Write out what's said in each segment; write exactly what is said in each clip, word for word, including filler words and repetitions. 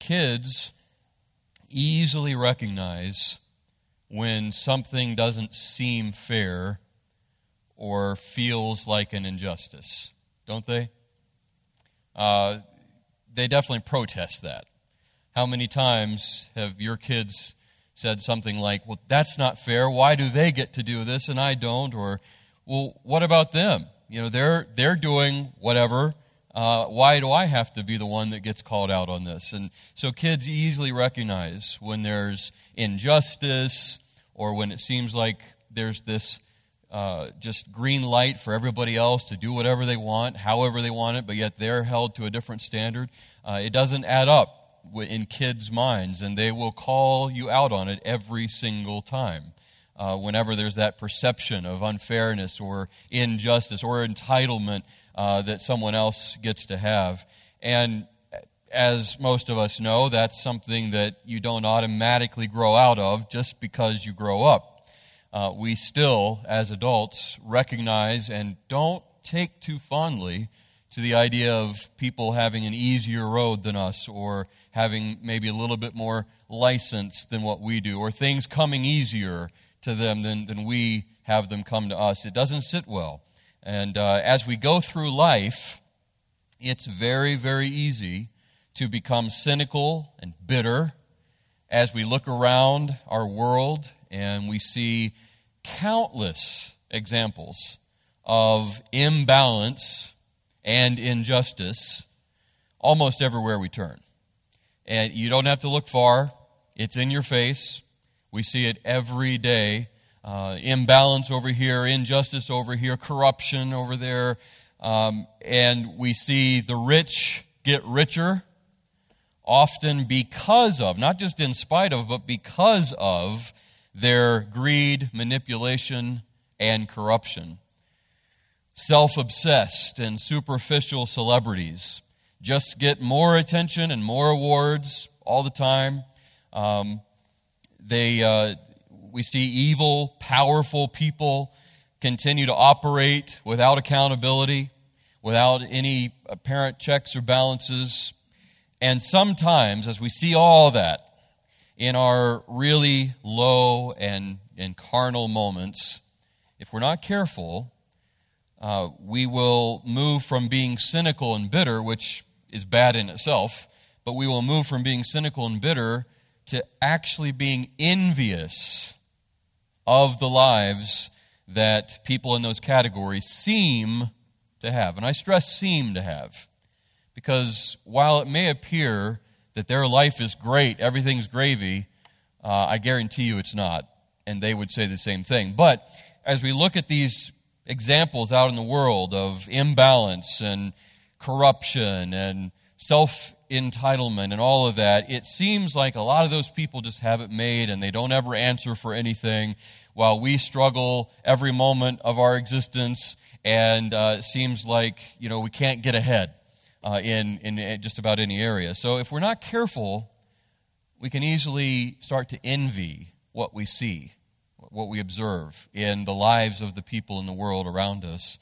kids easily recognize when something doesn't seem fair or feels like an injustice, don't they? Uh, they definitely protest that. How many times have your kids said something like, well, that's not fair. Why do they get to do this and I don't? Or, well, what about them? You know, they're they're doing whatever. Uh, why do I have to be the one that gets called out on this? And so kids easily recognize when there's injustice or when it seems like there's this uh, just green light for everybody else to do whatever they want, however they want it, but yet they're held to a different standard. Uh, it doesn't add up in kids' minds, and they will call you out on it every single time. Uh, whenever there's that perception of unfairness or injustice or entitlement uh, that someone else gets to have. And as most of us know, that's something that you don't automatically grow out of just because you grow up. Uh, we still, as adults, recognize and don't take too fondly to the idea of people having an easier road than us or having maybe a little bit more license than what we do or things coming easier to them than, than we have them come to us. It doesn't sit well. And uh, as we go through life, it's very, very easy to become cynical and bitter as we look around our world and we see countless examples of imbalance and injustice almost everywhere we turn. And you don't have to look far. It's in your face. We see it every day. Uh, imbalance over here, injustice over here, corruption over there. Um, and we see the rich get richer, often because of, not just in spite of, but because of their greed, manipulation, and corruption. Self-obsessed and superficial celebrities just get more attention and more awards all the time. Um, They, uh, we see evil, powerful people continue to operate without accountability, without any apparent checks or balances. And sometimes, as we see all that in our really low and, and carnal moments, if we're not careful, uh, we will move from being cynical and bitter, which is bad in itself, but we will move from being cynical and bitter to actually being envious of the lives that people in those categories seem to have. And I stress seem to have. Because while it may appear that their life is great, everything's gravy, uh, I guarantee you it's not. And they would say the same thing. But as we look at these examples out in the world of imbalance and corruption and self-entitlement and all of that, it seems like a lot of those people just have it made and they don't ever answer for anything while we struggle every moment of our existence, and uh, it seems like, you know, we can't get ahead uh, in, in just about any area. So if we're not careful, we can easily start to envy what we see, what we observe in the lives of the people in the world around us.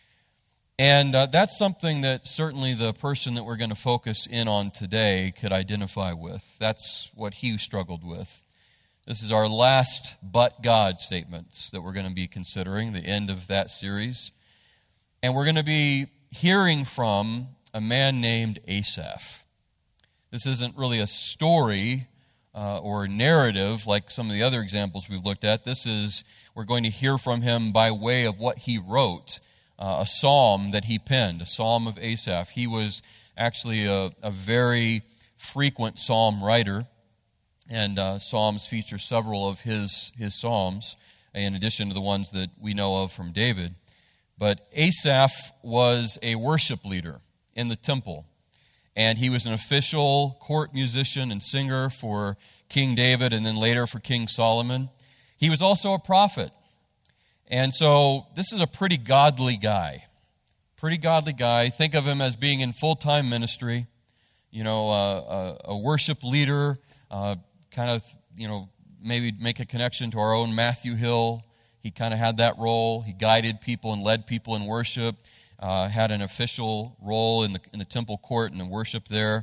And uh, that's something that certainly the person that we're going to focus in on today could identify with. That's what he struggled with. This is our last but God statements that we're going to be considering, the end of that series. And we're going to be hearing from a man named Asaph. This isn't really a story uh, or narrative like some of the other examples we've looked at. This is, we're going to hear from him by way of what he wrote. Uh, a psalm that he penned, a psalm of Asaph. He was actually a, a very frequent psalm writer, and uh, psalms feature several of his, his psalms, in addition to the ones that we know of from David. But Asaph was a worship leader in the temple, and he was an official court musician and singer for King David and then later for King Solomon. He was also a prophet. And so this is a pretty godly guy. Pretty godly guy. Think of him as being in full-time ministry. You know, uh, a, a worship leader. Uh, kind of, you know, maybe make a connection to our own Matthew Hill. He kind of had that role. He guided people and led people in worship. Uh, had an official role in the in the temple court and the worship there.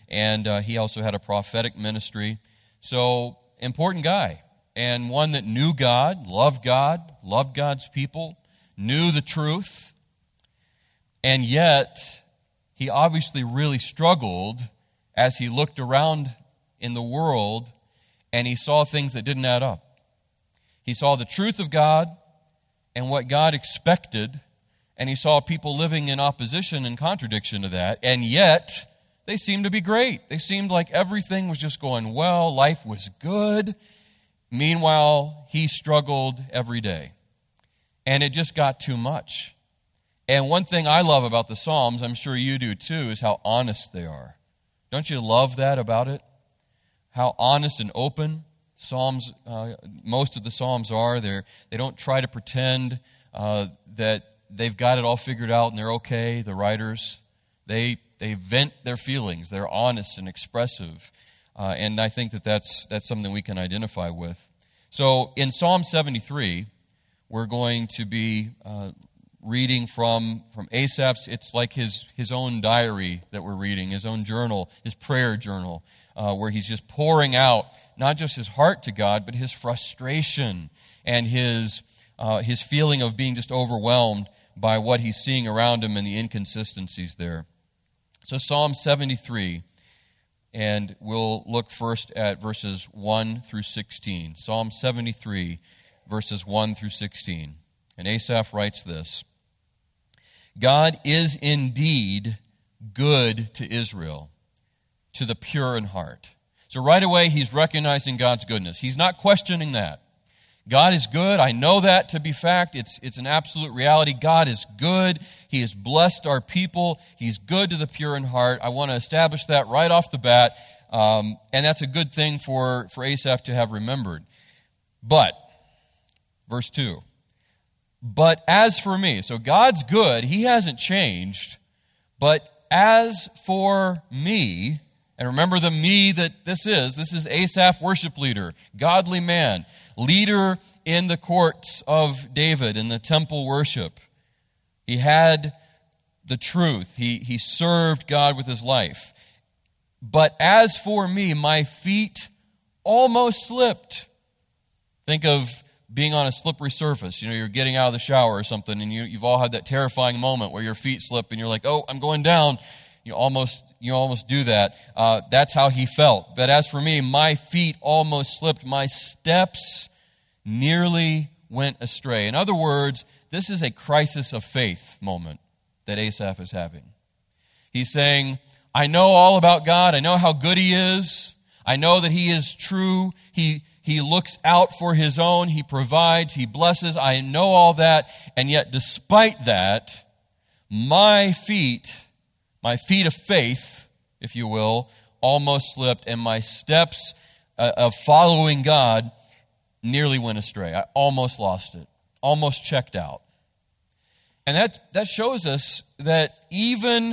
and uh, he also had a prophetic ministry. So, important guy, and one that knew God, loved God, loved God's people, knew the truth, and yet he obviously really struggled as he looked around in the world and he saw things that didn't add up. He saw the truth of God and what God expected, and he saw people living in opposition and contradiction to that, and yet they seemed to be great. They seemed like everything was just going well, life was good. Meanwhile, he struggled every day, and it just got too much. And one thing I love about the Psalms, I'm sure you do too, is how honest they are. Don't you love that about it? How honest and open Psalms, uh, most of the Psalms are. They're, they don't try to pretend uh, that they've got it all figured out and they're okay, the writers. They they vent their feelings. They're honest and expressive. Uh, and I think that that's, that's something we can identify with. So in Psalm seventy-three, we're going to be uh, reading from, from Asaph's. It's like his, his own diary that we're reading, his own journal, his prayer journal, uh, where he's just pouring out not just his heart to God, but his frustration and his, uh, his feeling of being just overwhelmed by what he's seeing around him and the inconsistencies there. So Psalm seventy-three, and we'll look first at verses one through sixteen. Psalm seventy-three, verses one through sixteen. And Asaph writes this: God is indeed good to Israel, to the pure in heart. So right away, he's recognizing God's goodness. He's not questioning that. God is good. I know that to be fact. It's, it's an absolute reality. God is good. He has blessed our people. He's good to the pure in heart. I want to establish that right off the bat. Um, and that's a good thing for, for Asaph to have remembered. But, verse two, but as for me, so God's good. He hasn't changed. But as for me, and remember the me that this is, this is Asaph, worship leader, godly man, leader in the courts of David in the temple worship. He had the truth. He, he served God with his life. But as for me, my feet almost slipped. Think of being on a slippery surface. You know, you're getting out of the shower or something, and you, you've all had that terrifying moment where your feet slip and you're like, oh, I'm going down. You almost you almost do that. Uh, that's how he felt. But as for me, my feet almost slipped. My steps nearly went astray. In other words, this is a crisis of faith moment that Asaph is having. He's saying, I know all about God. I know how good he is. I know that he is true. He, he looks out for his own. He provides. He blesses. I know all that. And yet, despite that, my feet... My feet of faith, if you will, almost slipped, and my steps uh, of following God nearly went astray. I almost lost it, almost checked out. And that, that shows us that even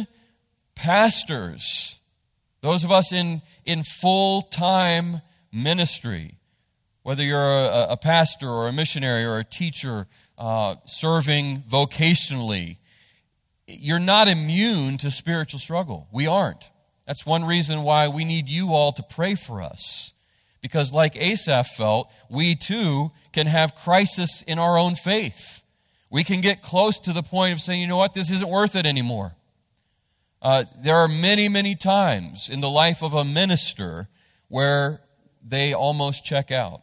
pastors, those of us in, in full-time ministry, whether you're a, a pastor or a missionary or a teacher uh, serving vocationally, you're not immune to spiritual struggle. We aren't. That's one reason why we need you all to pray for us. Because like Asaph felt, we too can have crisis in our own faith. We can get close to the point of saying, you know what, this isn't worth it anymore. Uh, there are many, many times in the life of a minister where they almost check out.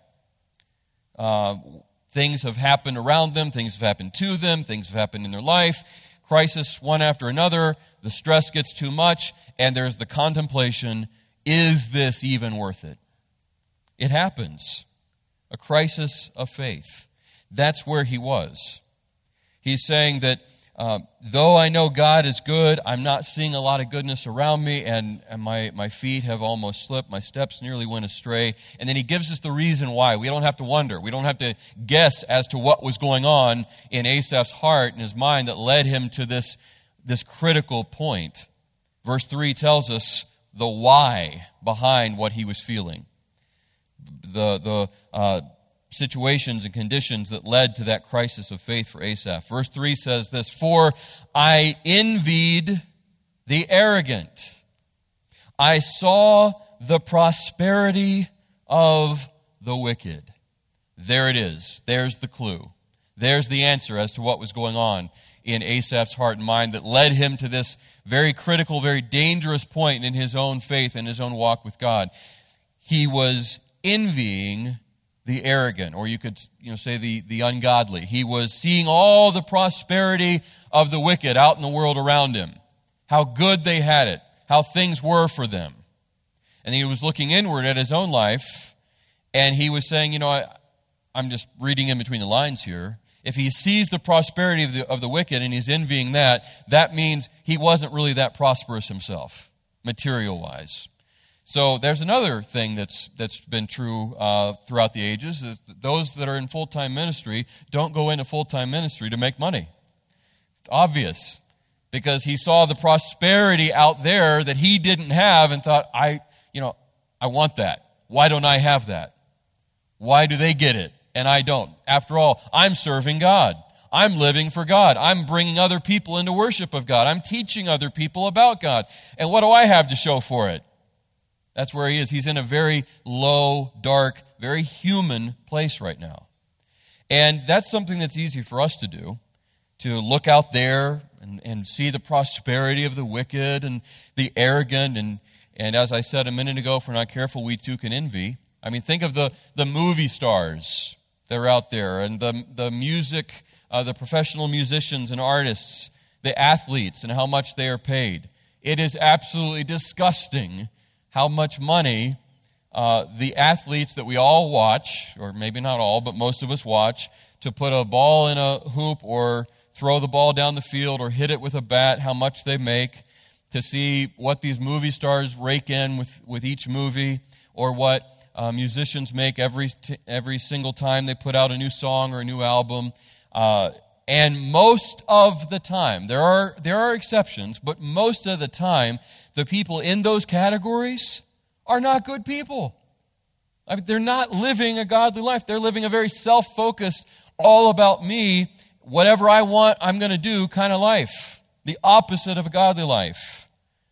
Uh, things have happened around them, things have happened to them, things have happened in their life. Crisis one after another, the stress gets too much, and there's the contemplation, is this even worth it? It happens. A crisis of faith. That's where he was. He's saying that uh, though I know God is good, I'm not seeing a lot of goodness around me, and, and my, my feet have almost slipped. My steps nearly went astray. And then he gives us the reason why. We don't have to wonder. We don't have to guess as to what was going on in Asaph's heart and his mind that led him to this, this critical point. Verse three tells us the why behind what he was feeling. The, the uh, situations and conditions that led to that crisis of faith for Asaph. Verse three says this: For I envied the arrogant. I saw the prosperity of the wicked. There it is. There's the clue. There's the answer as to what was going on in Asaph's heart and mind that led him to this very critical, very dangerous point in his own faith and his own walk with God. He was envying the arrogant, or you could you know, say the, the ungodly. He was seeing all the prosperity of the wicked out in the world around him, how good they had it, how things were for them. And he was looking inward at his own life, and he was saying, you know, I, I'm just reading in between the lines here. If he sees the prosperity of the, of the wicked and he's envying that, that means he wasn't really that prosperous himself, material-wise. So there's another thing that's that's been true uh, throughout the ages, is that those that are in full-time ministry don't go into full-time ministry to make money. It's obvious, because he saw the prosperity out there that he didn't have and thought, I, you know, I want that. Why don't I have that? Why do they get it and I don't? After all, I'm serving God. I'm living for God. I'm bringing other people into worship of God. I'm teaching other people about God. And what do I have to show for it? That's where he is. He's in a very low, dark, very human place right now. And that's something that's easy for us to do, to look out there and, and see the prosperity of the wicked and the arrogant. And, and as I said a minute ago, if we're not careful, we too can envy. I mean, think of the, the movie stars that are out there, and the, the music, uh, the professional musicians and artists, the athletes, and how much they are paid. It is absolutely disgusting how much money uh, the athletes that we all watch, or maybe not all, but most of us watch, to put a ball in a hoop or throw the ball down the field or hit it with a bat, how much they make, to see what these movie stars rake in with, with each movie, or what uh, musicians make every t- every single time they put out a new song or a new album. Uh, and most of the time, there are there are exceptions, but most of the time, the people in those categories are not good people. I mean, they're not living a godly life. They're living a very self-focused, all about me, whatever I want, I'm going to do kind of life. The opposite of a godly life.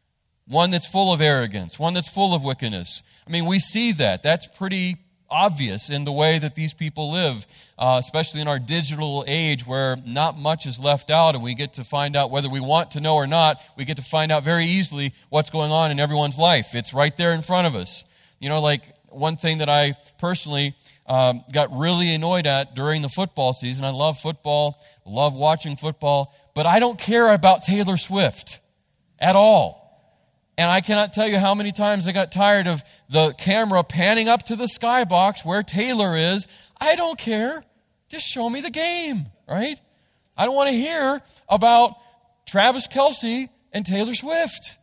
One that's full of arrogance, one that's full of wickedness. I mean, we see that. That's pretty obvious in the way that these people live, uh, especially in our digital age where not much is left out, and we get to find out, whether we want to know or not, we get to find out very easily what's going on in everyone's life. It's right there in front of us. You know, like one thing that I personally um, got really annoyed at during the football season. I love football, love watching football, but I don't care about Taylor Swift at all. And I cannot tell you how many times I got tired of the camera panning up to the skybox where Taylor is. I don't care. Just show me the game, right? I don't want to hear about Travis Kelce and Taylor Swift.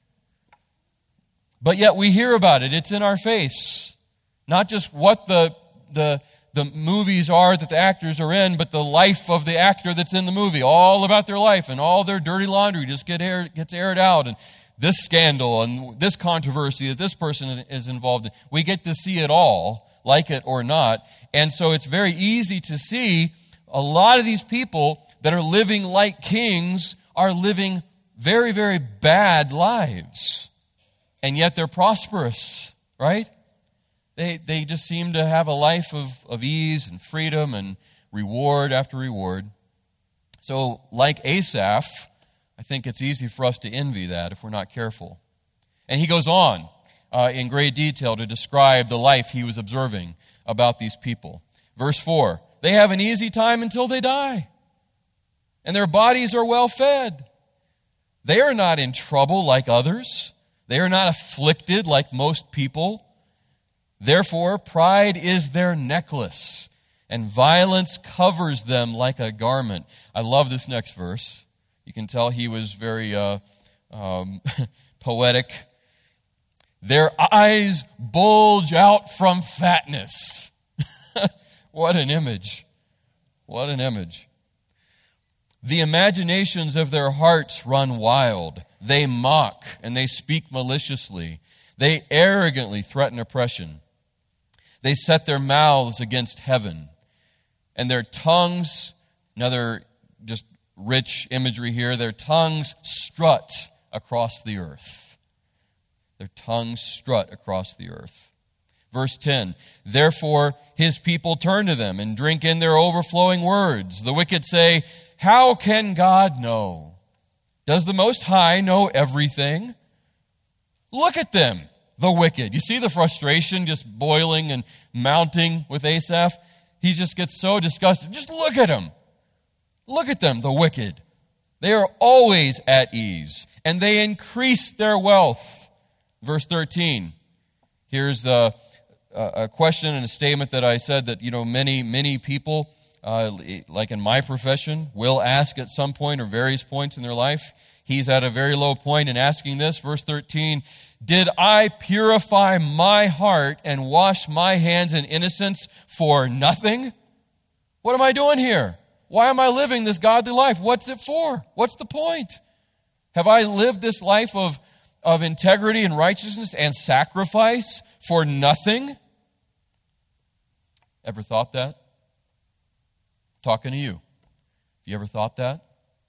But yet we hear about it. It's in our face. Not just what the the the movies are that the actors are in, but the life of the actor that's in the movie. All about their life, and all their dirty laundry just get air, gets aired out. And this scandal and this controversy that this person is involved in. We get to see it all, like it or not. And so it's very easy to see a lot of these people that are living like kings are living very, very bad lives. And yet they're prosperous, right? They they just seem to have a life of, of ease and freedom and reward after reward. So like Asaph, I think it's easy for us to envy that if we're not careful. And he goes on uh, in great detail to describe the life he was observing about these people. Verse four, they have an easy time until they die, and their bodies are well fed. They are not in trouble like others. They are not afflicted like most people. Therefore, pride is their necklace, and violence covers them like a garment. I love this next verse. You can tell he was very uh, um, poetic. Their eyes bulge out from fatness. What an image. What an image. The imaginations of their hearts run wild. They mock and they speak maliciously. They arrogantly threaten oppression. They set their mouths against heaven. And their tongues, another just rich imagery here, their tongues strut across the earth. Their tongues strut across the earth. Verse ten, therefore his people turn to them and drink in their overflowing words. The wicked say, how can God know? Does the Most High know everything? Look at them, the wicked. You see the frustration just boiling and mounting with Asaph? He just gets so disgusted. Just look at them. Look at them, the wicked. They are always at ease, and they increase their wealth. Verse thirteen, here's a, a question and a statement that I said that, you know, many, many people, uh, like in my profession, will ask at some point or various points in their life. He's at a very low point in asking this. Verse thirteen, did I purify my heart and wash my hands in innocence for nothing? What am I doing here? Why am I living this godly life? What's it for? What's the point? Have I lived this life of, of integrity and righteousness and sacrifice for nothing? Ever thought that? Talking to you. You ever thought that?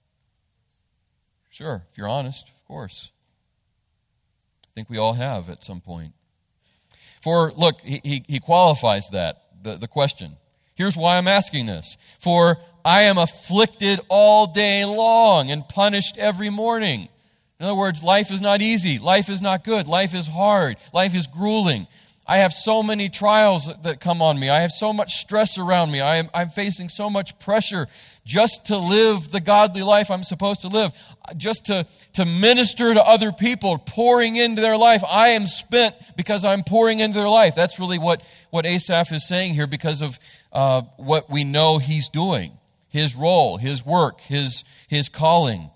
Sure, if you're honest, of course. I think we all have at some point. For, look, he, he, he qualifies that, the, the question. Here's why I'm asking this. For I am afflicted all day long and punished every morning. In other words, life is not easy. Life is not good. Life is hard. Life is grueling. I have so many trials that come on me. I have so much stress around me. I am, I'm facing so much pressure just to live the godly life I'm supposed to live, just to, to minister to other people, pouring into their life. I am spent because I'm pouring into their life. That's really what, what Asaph is saying here because of uh, what we know he's doing, his role, his work, his, his calling.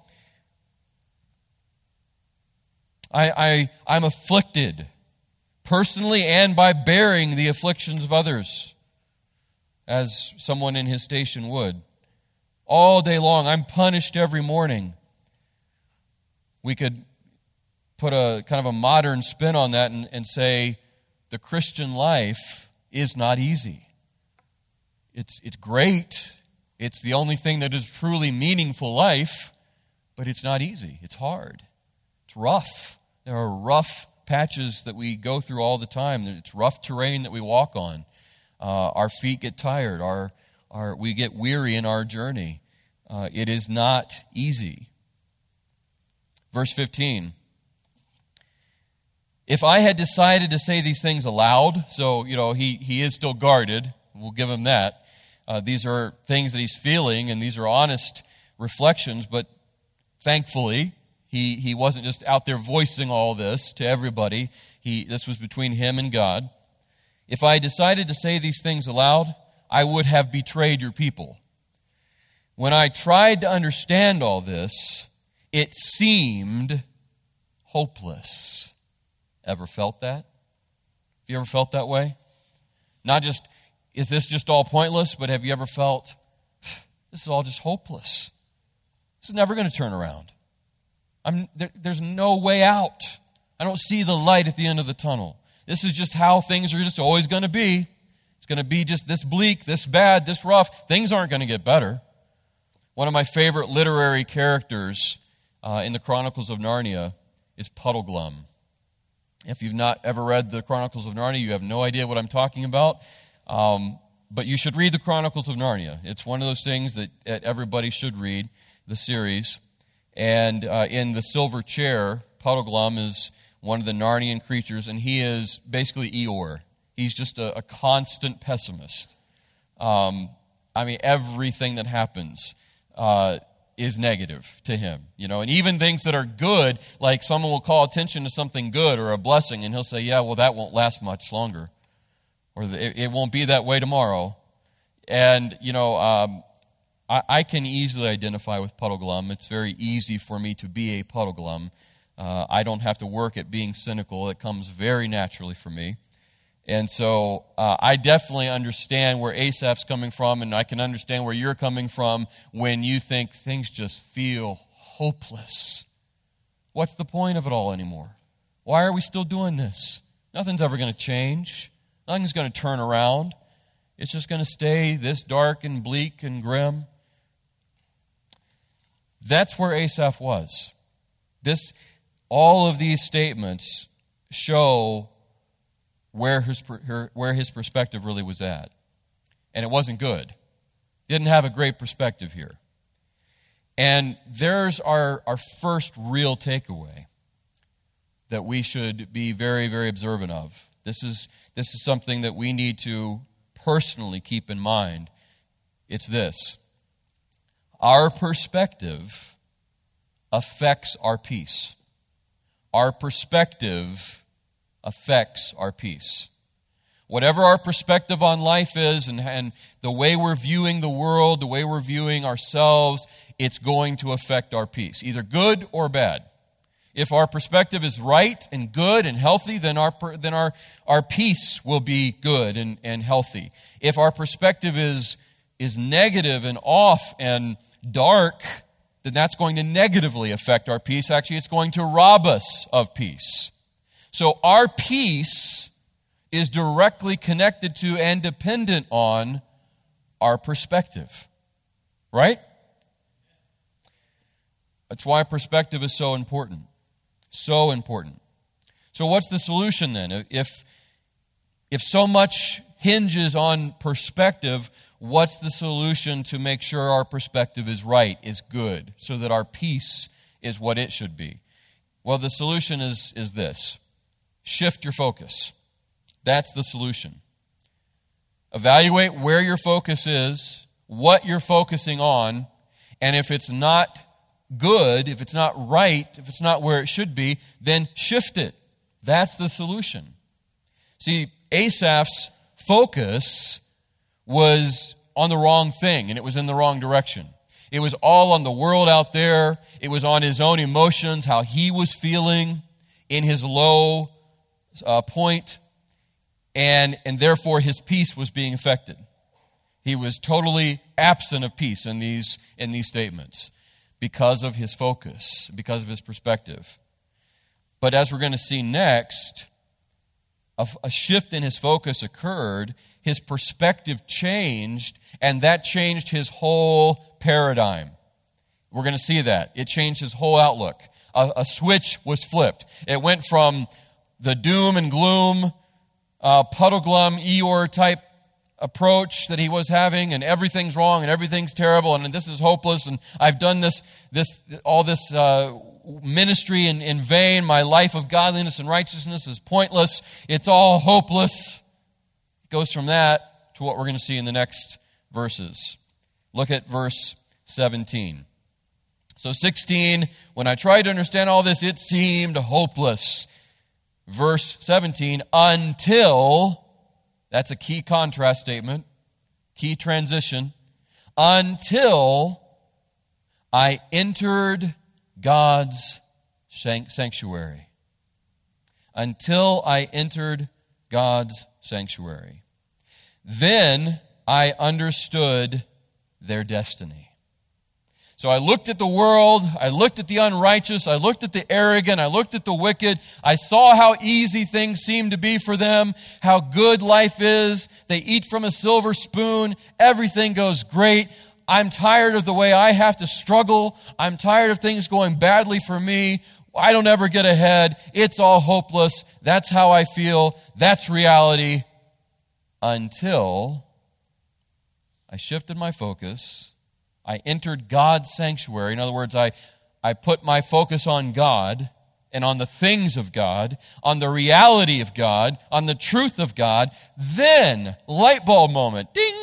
I, I, I'm afflicted personally and by bearing the afflictions of others, as someone in his station would. All day long, I'm punished every morning. We could put a kind of a modern spin on that and, and say the Christian life is not easy. It's, it's great. It's the only thing that is truly meaningful life, but it's not easy. It's hard. It's rough. There are rough patches that we go through all the time. It's rough terrain that we walk on. Uh, our feet get tired. Our, our, we get weary in our journey. Uh, it is not easy. Verse fifteen. If I had decided to say these things aloud, so, you know, he, he is still guarded. We'll give him that. Uh, these are things that he's feeling, and these are honest reflections, but thankfully, He he wasn't just out there voicing all this to everybody. He this was between him and God. If I decided to say these things aloud, I would have betrayed your people. When I tried to understand all this, it seemed hopeless. Ever felt that? Have you ever felt that way? Not just, is this just all pointless, but have you ever felt, this is all just hopeless. This is never going to turn around. I'm, there, there's no way out. I don't see the light at the end of the tunnel. This is just how things are just always going to be. It's going to be just this bleak, this bad, this rough. Things aren't going to get better. One of my favorite literary characters uh, in the Chronicles of Narnia is Puddleglum. If you've not ever read the Chronicles of Narnia, you have no idea what I'm talking about. Um, but you should read the Chronicles of Narnia. It's one of those things that, that everybody should read, the series. And uh, in The Silver Chair, Puddleglum is one of the Narnian creatures, and he is basically Eeyore. He's just a, a constant pessimist. Um, I mean, everything that happens uh, is negative to him, you know. And even things that are good, like someone will call attention to something good or a blessing, and he'll say, "Yeah, well, that won't last much longer, or it, it won't be that way tomorrow." And you know. Um, I can easily identify with Puddleglum. It's very easy for me to be a Puddleglum. Uh, I don't have to work at being cynical. It comes very naturally for me. And so uh, I definitely understand where Asaph's coming from, and I can understand where you're coming from when you think things just feel hopeless. What's the point of it all anymore? Why are we still doing this? Nothing's ever going to change. Nothing's going to turn around. It's just going to stay this dark and bleak and grim. That's where Asaph was. This, all of these statements show where his, where his perspective really was at. And it wasn't good. Didn't have a great perspective here. And there's our, our first real takeaway that we should be very, very observant of. This is, this is something that we need to personally keep in mind. It's this: our perspective affects our peace. Our perspective affects our peace. Whatever our perspective on life is, and, and the way we're viewing the world, the way we're viewing ourselves, it's going to affect our peace, either good or bad. If our perspective is right and good and healthy, then our then our, our peace will be good and, and healthy. If our perspective is, is negative and off and dark, then that's going to negatively affect our peace. Actually, it's going to rob us of peace. So our peace is directly connected to and dependent on our perspective. Right? That's why perspective is so important. So important. So what's the solution then? If, if so much hinges on perspective, what's the solution to make sure our perspective is right, is good, so that our peace is what it should be? Well, the solution is, is this. Shift your focus. That's the solution. Evaluate where your focus is, what you're focusing on, and if it's not good, if it's not right, if it's not where it should be, then shift it. That's the solution. See, Asaph's focus was on the wrong thing, and it was in the wrong direction. It was all on the world out there. It was on his own emotions, how he was feeling in his low uh, point, and, and therefore his peace was being affected. He was totally absent of peace in these, in these statements, because of his focus, because of his perspective. But as we're going to see next, a, a shift in his focus occurred, his perspective changed, and that changed his whole paradigm. We're going to see that. It changed his whole outlook. A, a switch was flipped. It went from the doom and gloom, uh, Puddleglum, Eeyore type approach that he was having, and everything's wrong and everything's terrible and this is hopeless, and I've done this this all this uh, ministry in, in vain. My life of godliness and righteousness is pointless. It's all hopeless. It goes from that to what we're going to see in the next verses. Look at verse seventeen. So sixteen, when I tried to understand all this, it seemed hopeless. Verse seventeen, until... That's a key contrast statement, key transition. Until I entered God's sanctuary. Until I entered God's sanctuary. Then I understood their destiny. So I looked at the world, I looked at the unrighteous, I looked at the arrogant, I looked at the wicked. I saw how easy things seem to be for them, how good life is. They eat from a silver spoon. Everything goes great. I'm tired of the way I have to struggle. I'm tired of things going badly for me. I don't ever get ahead. It's all hopeless. That's how I feel. That's reality. Until I shifted my focus. I entered God's sanctuary. In other words, I, I put my focus on God and on the things of God, on the reality of God, on the truth of God. Then, light bulb moment, ding!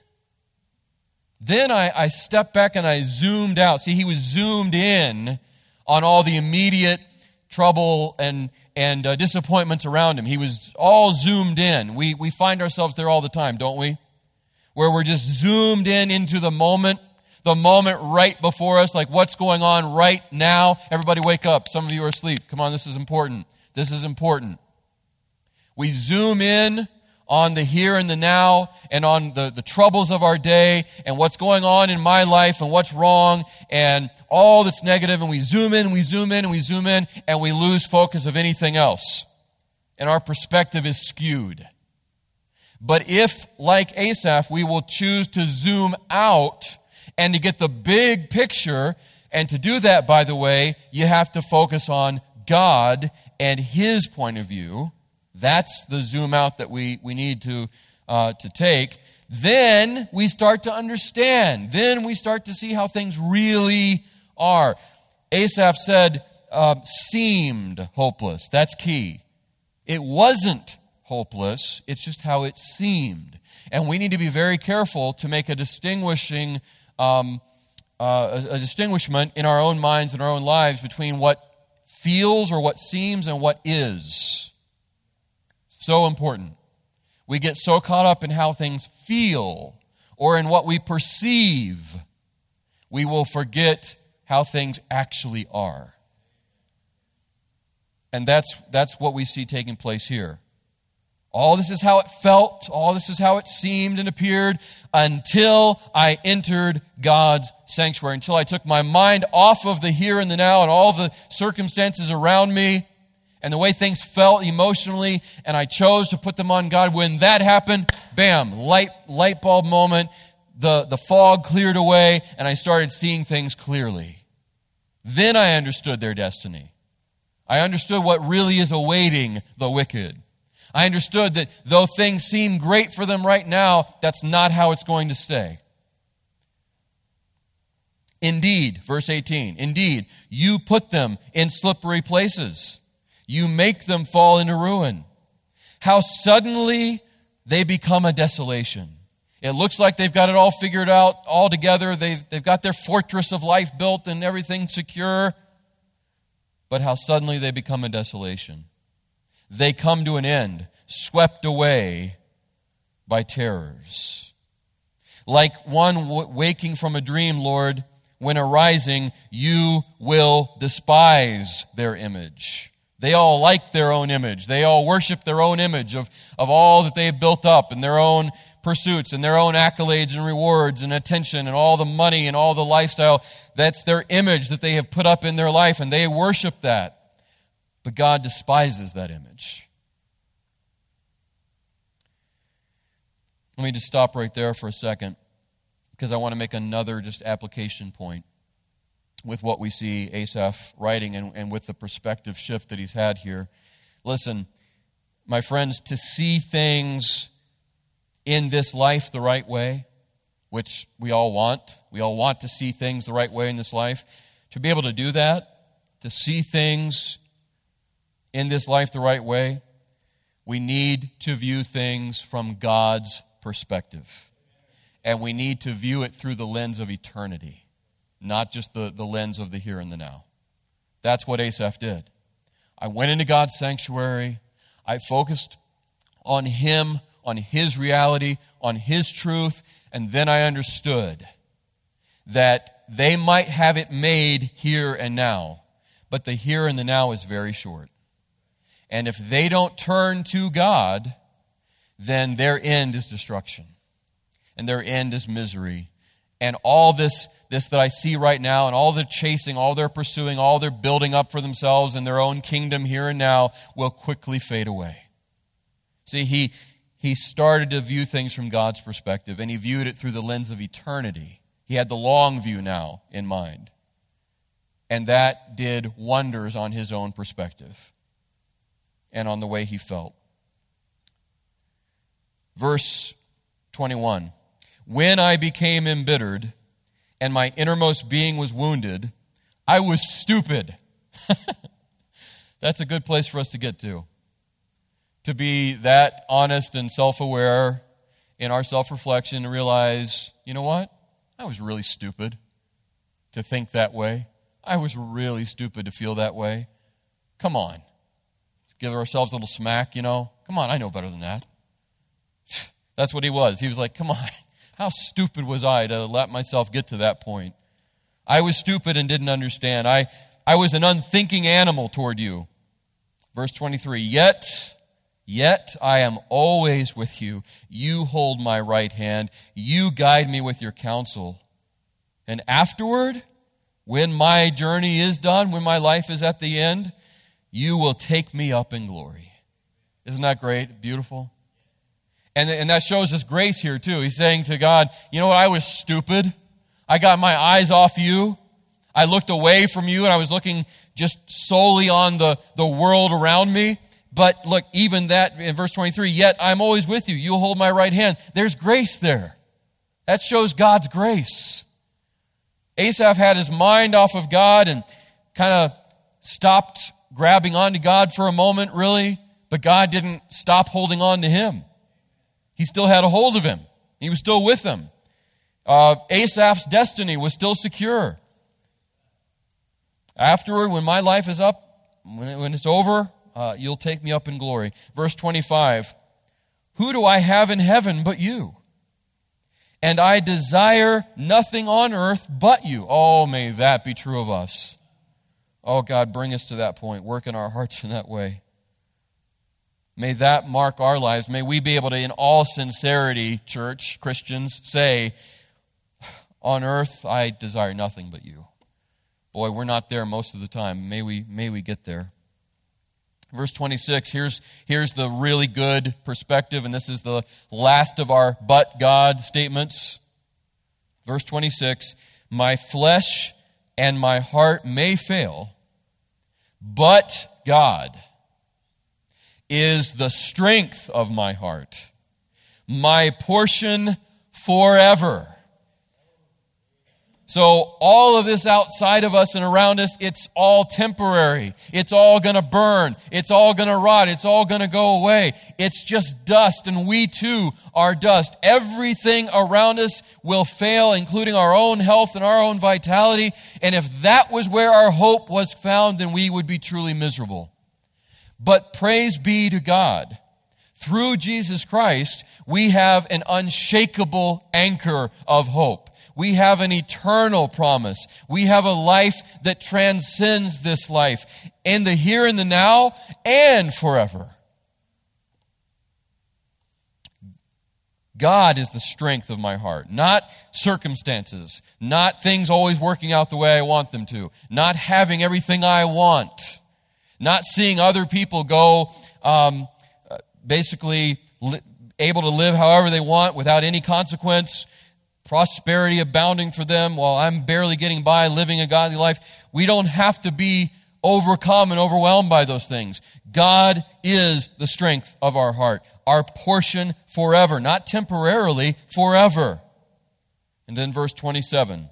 Then I, I stepped back and I zoomed out. See, he was zoomed in on all the immediate trouble and, and uh, disappointments around him. He was all zoomed in. We, we find ourselves there all the time, don't we? Where we're just zoomed in into the moment. The moment right before us, like what's going on right now. Everybody wake up. Some of you are asleep. Come on, this is important. This is important. We zoom in on the here and the now and on the, the troubles of our day and what's going on in my life and what's wrong and all that's negative, and we zoom in and we zoom in and we zoom in and we lose focus of anything else. And our perspective is skewed. But if, like Asaph, we will choose to zoom out and to get the big picture, and to do that, by the way, you have to focus on God and his point of view, that's the zoom out that we, we need to, uh, to take, then we start to understand. Then we start to see how things really are. Asaph said, uh, seemed hopeless. That's key. It wasn't hopeless. It's just how it seemed. And we need to be very careful to make a distinguishing, um, uh, a, a distinguishment in our own minds and our own lives between what feels or what seems and what is. So important. We get so caught up in how things feel or in what we perceive, we will forget how things actually are. And that's, that's what we see taking place here. All this is how it felt, all this is how it seemed and appeared until I entered God's sanctuary, until I took my mind off of the here and the now and all the circumstances around me and the way things felt emotionally, and I chose to put them on God. When that happened, bam, light, light bulb moment, the, the fog cleared away, and I started seeing things clearly. Then I understood their destiny. I understood what really is awaiting the wicked. I understood that though things seem great for them right now, that's not how it's going to stay. Indeed, verse eighteen, indeed, you put them in slippery places. You make them fall into ruin. How suddenly they become a desolation. It looks like they've got it all figured out, all together. They've, they've got their fortress of life built and everything secure. But how suddenly they become a desolation. They come to an end, swept away by terrors. Like one w- waking from a dream, Lord, when arising, you will despise their image. They all like their own image. They all worship their own image of, of all that they've built up and their own pursuits and their own accolades and rewards and attention and all the money and all the lifestyle. That's their image that they have put up in their life, and they worship that. But God despises that image. Let me just stop right there for a second, because I want to make another just application point with what we see Asaph writing and, and with the perspective shift that he's had here. Listen, my friends, to see things in this life the right way, which we all want. We all want to see things the right way in this life. To be able to do that, to see things in this life the right way, we need to view things from God's perspective. And we need to view it through the lens of eternity, not just the, the lens of the here and the now. That's what Asaph did. I went into God's sanctuary. I focused on Him, on His reality, on His truth, and then I understood that they might have it made here and now, but the here and the now is very short. And if they don't turn to God, then their end is destruction. And their end is misery. And all this, this that I see right now, and all their chasing, all their pursuing, all their building up for themselves and their own kingdom here and now will quickly fade away. See, he, he started to view things from God's perspective, and he viewed it through the lens of eternity. He had the long view now in mind. And that did wonders on his own perspective and on the way he felt. Verse twenty-one. When I became embittered and my innermost being was wounded, I was stupid. That's a good place for us to get to. To be that honest and self-aware in our self-reflection and realize, you know what? I was really stupid to think that way. I was really stupid to feel that way. Come on. Let's give ourselves a little smack, you know. Come on, I know better than that. That's what he was. He was like, come on. How stupid was I to let myself get to that point? I was stupid and didn't understand. I, I was an unthinking animal toward you. Verse twenty-three, Yet, yet I am always with you. You hold my right hand. You guide me with your counsel. And afterward, when my journey is done, when my life is at the end, you will take me up in glory. Isn't that great? Beautiful? And, and that shows us grace here too. He's saying to God, you know what, I was stupid. I got my eyes off you. I looked away from you and I was looking just solely on the, the world around me. But look, even that in verse twenty-three, yet I'm always with you. You'll hold my right hand. There's grace there. That shows God's grace. Asaph had his mind off of God and kind of stopped grabbing onto God for a moment, really. But God didn't stop holding on to him. He still had a hold of him. He was still with him. Uh, Asaph's destiny was still secure. Afterward, when my life is up, when, it, when it's over, uh, you'll take me up in glory. Verse twenty-five, who do I have in heaven but you? And I desire nothing on earth but you. Oh, may that be true of us. Oh, God, bring us to that point. Work in our hearts in that way. May that mark our lives. May we be able to, in all sincerity, church, Christians, say, on earth, I desire nothing but you. Boy, we're not there most of the time. May we, may we get there. Verse twenty-six, here's, here's the really good perspective, and this is the last of our but God statements. Verse twenty-six, my flesh and my heart may fail, but God is the strength of my heart, my portion forever. So all of this outside of us and around us, it's all temporary. It's all going to burn. It's all going to rot. It's all going to go away. It's just dust, and we too are dust. Everything around us will fail, including our own health and our own vitality. And if that was where our hope was found, then we would be truly miserable. But praise be to God. Through Jesus Christ, we have an unshakable anchor of hope. We have an eternal promise. We have a life that transcends this life in the here and the now and forever. God is the strength of my heart, not circumstances, not things always working out the way I want them to, not having everything I want, not seeing other people go um, basically li- able to live however they want without any consequence, prosperity abounding for them while I'm barely getting by, living a godly life. We don't have to be overcome and overwhelmed by those things. God is the strength of our heart, our portion forever, not temporarily, forever. And then verse twenty-seven,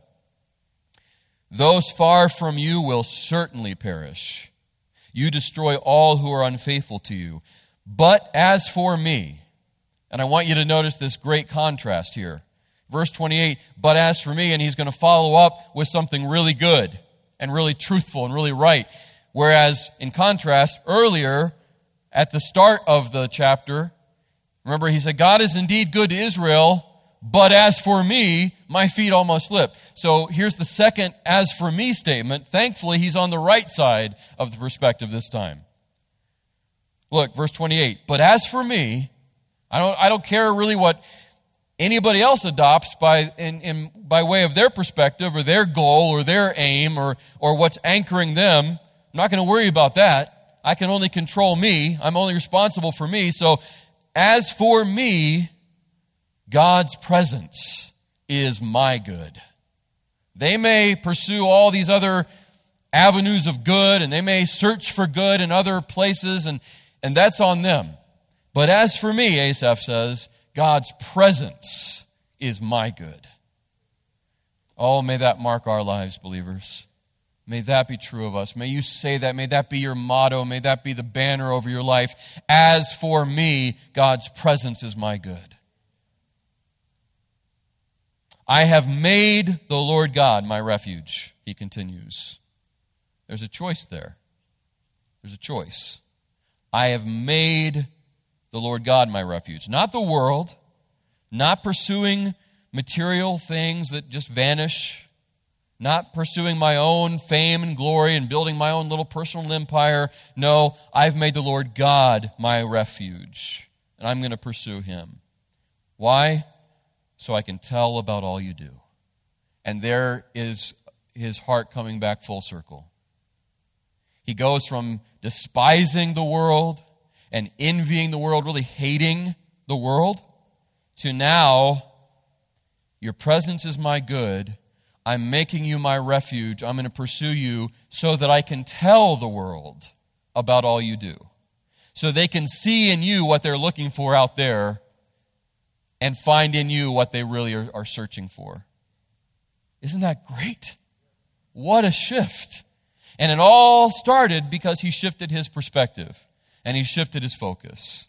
those far from you will certainly perish. You destroy all who are unfaithful to you. But as for me, and I want you to notice this great contrast here. Verse twenty-eight, but as for me, and he's going to follow up with something really good and really truthful and really right. Whereas, in contrast, earlier, at the start of the chapter, remember he said, God is indeed good to Israel, but as for me, my feet almost slipped. So here's the second as for me statement. Thankfully, he's on the right side of the perspective this time. Look, verse twenty-eight, but as for me, I don't, I don't care really what anybody else adopts by in, in by way of their perspective or their goal or their aim or or what's anchoring them. I'm not going to worry about that. I can only control me. I'm only responsible for me. So as for me, God's presence is my good. They may pursue all these other avenues of good, and they may search for good in other places, and, and that's on them. But as for me, Asaph says, God's presence is my good. Oh, may that mark our lives, believers. May that be true of us. May you say that. May that be your motto. May that be the banner over your life. As for me, God's presence is my good. I have made the Lord God my refuge, he continues. There's a choice there. There's a choice. I have made the Lord God my refuge. Not the world, not pursuing material things that just vanish, not pursuing my own fame and glory and building my own little personal empire. No, I've made the Lord God my refuge, and I'm going to pursue him. Why? So I can tell about all you do. And there is his heart coming back full circle. He goes from despising the world and envying the world, really hating the world, to now, your presence is my good. I'm making you my refuge. I'm going to pursue you so that I can tell the world about all you do. So they can see in you what they're looking for out there and find in you what they really are, are searching for. Isn't that great? What a shift. And it all started because he shifted his perspective and he shifted his focus.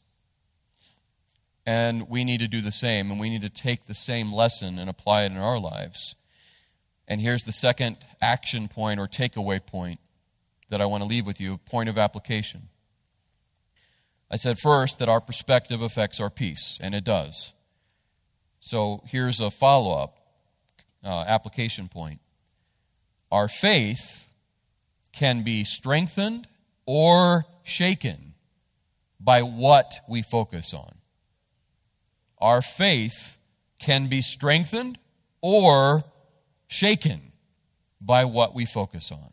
And we need to do the same, and we need to take the same lesson and apply it in our lives. And here's the second action point or takeaway point that I want to leave with you, point of application. I said first that our perspective affects our peace, and it does. So here's a follow-up uh, application point. Our faith can be strengthened or shaken by what we focus on. Our faith can be strengthened or shaken by what we focus on.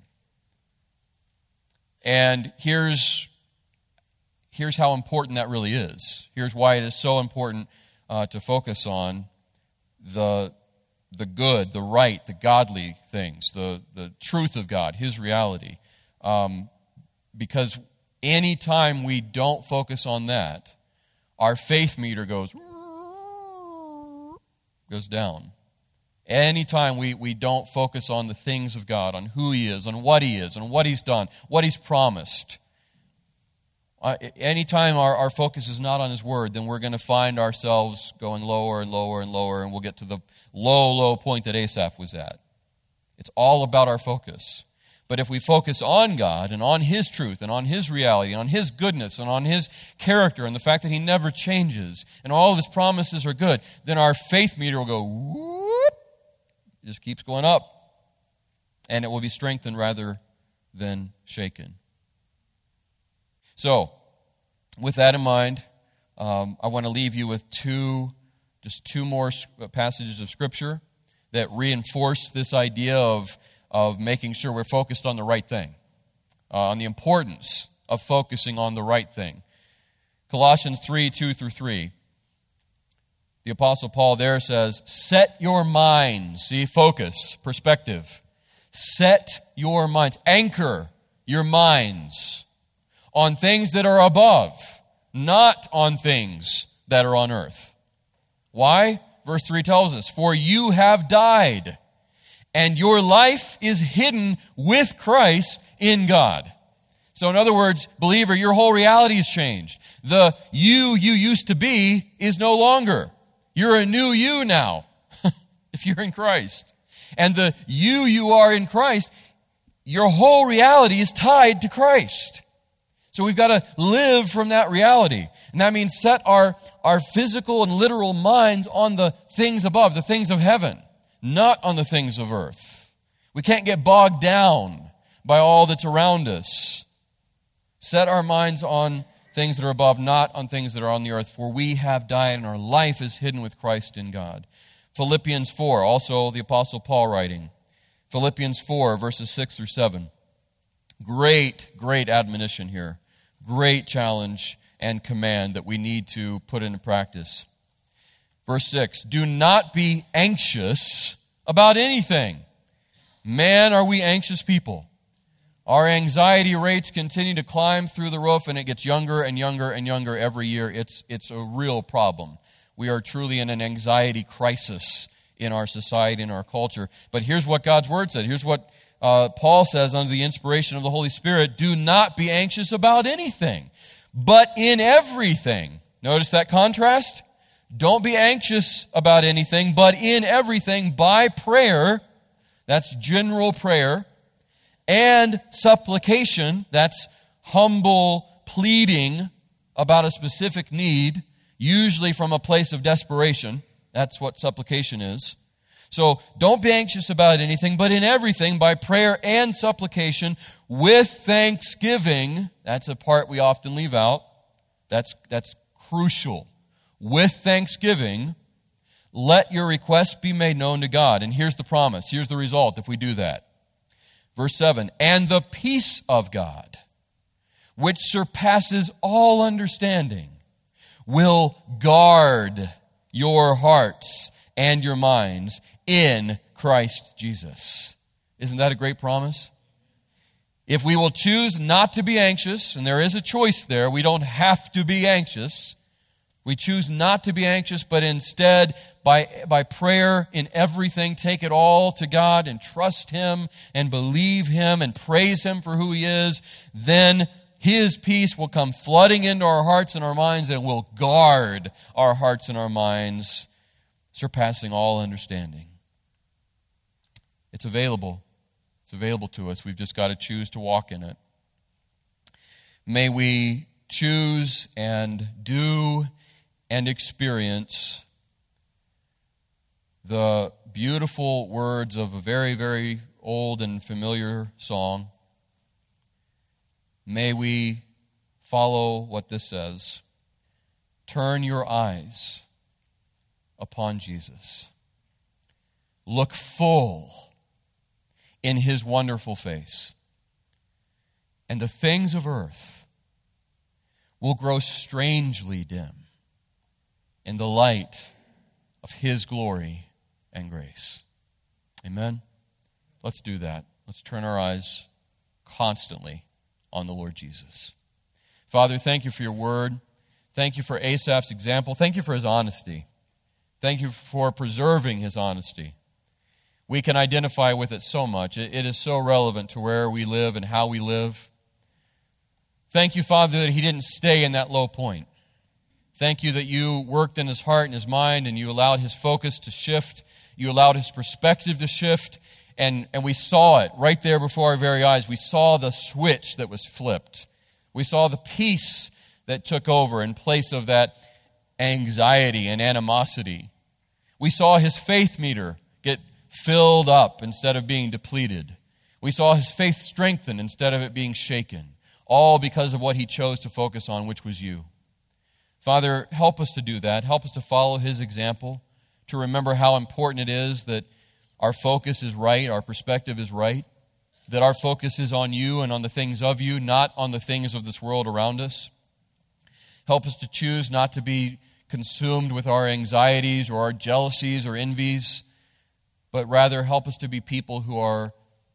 And here's, here's how important that really is. Here's why it is so important uh, to focus on the, the good, the right, the godly things, the, the truth of God, His reality. Um, because anytime we don't focus on that, our faith meter goes, goes down. Anytime we, we don't focus on the things of God, on who He is, on what He is, on what He's done, what He's promised, uh, anytime our, our focus is not on His Word, then we're going to find ourselves going lower and lower and lower, and we'll get to the low, low point that Asaph was at. It's all about our focus. But if we focus on God and on His truth and on His reality, on His goodness and on His character and the fact that He never changes and all of His promises are good, then our faith meter will go whoop. It just keeps going up. And it will be strengthened rather than shaken. So, with that in mind, um, I want to leave you with two, just two more passages of Scripture that reinforce this idea of of making sure we're focused on the right thing, uh, on the importance of focusing on the right thing. Colossians three, two through three. The Apostle Paul there says, set your minds, see, focus, perspective. Set your minds, anchor your minds on things that are above, not on things that are on earth. Why? Verse three tells us, for you have died, and your life is hidden with Christ in God. So in other words, believer, your whole reality has changed. The you you used to be is no longer. You're a new you now, if you're in Christ. And the you you are in Christ, your whole reality is tied to Christ. So we've got to live from that reality. And that means set our, our physical and literal minds on the things above, the things of heaven, not on the things of earth. We can't get bogged down by all that's around us. Set our minds on things that are above, not on things that are on the earth, for we have died and our life is hidden with Christ in God. Philippians four, also the Apostle Paul writing. Philippians four, verses six through seven. Great, great admonition here. Great challenge and command that we need to put into practice. Verse six, do not be anxious about anything. Man, are we anxious people. Our anxiety rates continue to climb through the roof, and it gets younger and younger and younger every year. It's, it's a real problem. We are truly in an anxiety crisis in our society, in our culture. But here's what God's Word said. Here's what uh, Paul says under the inspiration of the Holy Spirit. Do not be anxious about anything, but in everything. Notice that contrast? Don't be anxious about anything, but in everything by prayer, that's general prayer, and supplication, that's humble pleading about a specific need, usually from a place of desperation. That's what supplication is. So don't be anxious about anything, but in everything by prayer and supplication with thanksgiving. That's a part we often leave out. That's, that's crucial. With thanksgiving, let your requests be made known to God. And here's the promise. Here's the result if we do that. Verse seven, and the peace of God, which surpasses all understanding, will guard your hearts and your minds in Christ Jesus. Isn't that a great promise? If we will choose not to be anxious, and there is a choice there, we don't have to be anxious. We choose not to be anxious, but instead, by, by prayer in everything, take it all to God and trust Him and believe Him and praise Him for who He is. Then His peace will come flooding into our hearts and our minds and will guard our hearts and our minds, surpassing all understanding. It's available. It's available to us. We've just got to choose to walk in it. May we choose and do and experience the beautiful words of a very, very old and familiar song. May we follow what this says. Turn your eyes upon Jesus. Look full in His wonderful face, and the things of earth will grow strangely dim in the light of His glory and grace. Amen? Let's do that. Let's turn our eyes constantly on the Lord Jesus. Father, thank You for Your word. Thank You for Asaph's example. Thank You for his honesty. Thank You for preserving his honesty. We can identify with it so much. It is so relevant to where we live and how we live. Thank You, Father, that he didn't stay in that low point. Thank You that You worked in his heart and his mind, and You allowed his focus to shift. You allowed his perspective to shift, and, and we saw it right there before our very eyes. We saw the switch that was flipped. We saw the peace that took over in place of that anxiety and animosity. We saw his faith meter get filled up instead of being depleted. We saw his faith strengthen instead of it being shaken, all because of what he chose to focus on, which was You. Father, help us to do that. Help us to follow his example, to remember how important it is that our focus is right, our perspective is right, that our focus is on You and on the things of You, not on the things of this world around us. Help us to choose not to be consumed with our anxieties or our jealousies or envies, but rather help us to be people who are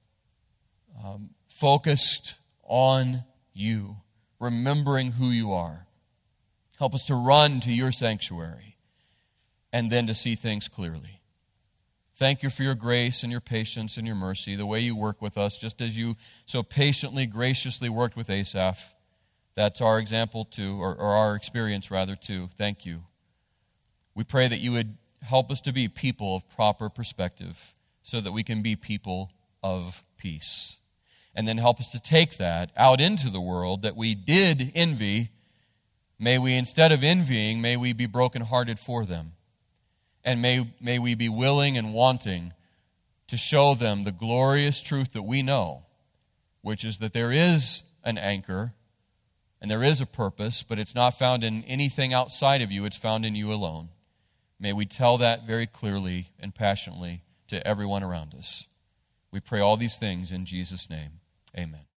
um, focused on You, remembering who You are. Help us to run to Your sanctuary and then to see things clearly. Thank You for Your grace and Your patience and Your mercy, the way You work with us, just as You so patiently, graciously worked with Asaph. That's our example too, or, or our experience rather too. Thank You. We pray that You would help us to be people of proper perspective so that we can be people of peace. And then help us to take that out into the world that we did envy. May we, instead of envying, may we be brokenhearted for them. And may, may we be willing and wanting to show them the glorious truth that we know, which is that there is an anchor and there is a purpose, but it's not found in anything outside of You. It's found in You alone. May we tell that very clearly and passionately to everyone around us. We pray all these things in Jesus' name. Amen.